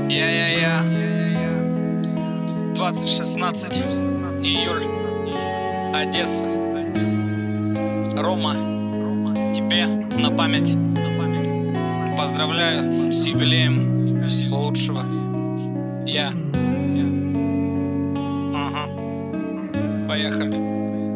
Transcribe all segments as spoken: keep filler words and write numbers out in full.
Я-я-я. двадцать шестнадцать. Июль. Одесса. Рома, тебе на память. Поздравляю с юбилеем. Всего лучшего. Я. Ага. Поехали.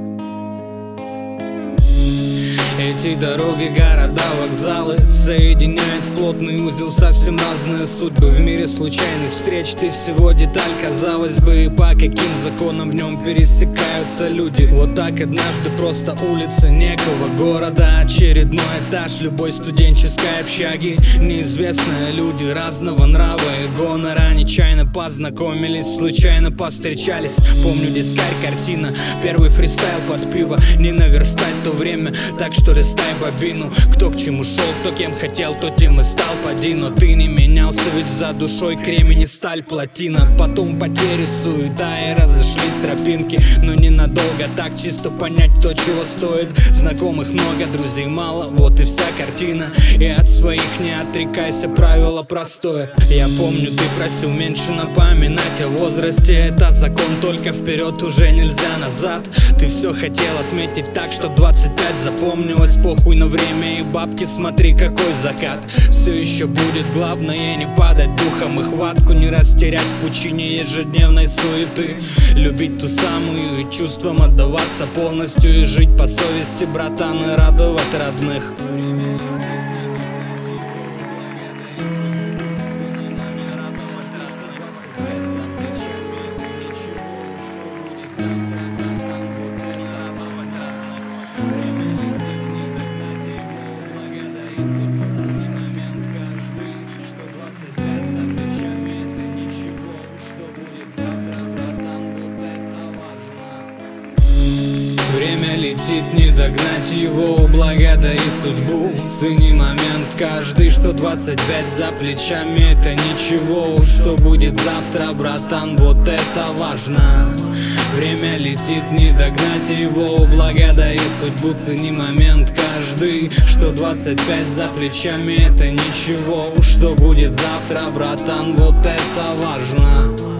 Эти дороги, города, вокзалы соединяют в плотный узел совсем разные судьбы. В мире случайных встреч ты всего деталь, казалось бы. И по каким законам в нем пересекаются люди. Вот так однажды просто улица некого города, очередной этаж любой студенческой общаги. Неизвестные люди разного нрава и гонора нечаянно познакомились, случайно повстречались. Помню дискарь, картина, первый фристайл под пиво. Не наверстать то время, так что листай бобину. Кто к чему шел, кто кем хотел, то тем и стал. Поди, но ты не менялся, ведь за душой кремень и сталь, плотина. Потом потери, суета и разошлись тропинки. Но ненадолго, так чисто понять, кто чего стоит. Знакомых много, друзей мало, вот и вся картина. И от своих не отрекайся, правило простое. Я помню, ты просил меньше напоминать о возрасте. Это закон, только вперед, уже нельзя назад. Ты все хотел отметить так, чтоб двадцать пять запомнилось. Похуй на время и бабки, смотри какой закат. Все еще будет, главное не падать духом и хватку не растерять в пучине ежедневной суеты. Любить ту самую и чувствам отдаваться полностью. И жить по совести, братан, и радовать родных. Судьба, цени момент каждый, что двадцать пять за плечами это ничего. Что будет завтра, братан, вот это важно. Время летит, не догнать его, благодари судьбу. Цени момент каждый, что двадцать пять за плечами это ничего. Что будет завтра, братан, вот это важно. Время летит, не догнать его, благодари судьбу. Цени момент каждый, что двадцать пять за плечами это ничего. Что будет завтра, братан, вот это важно.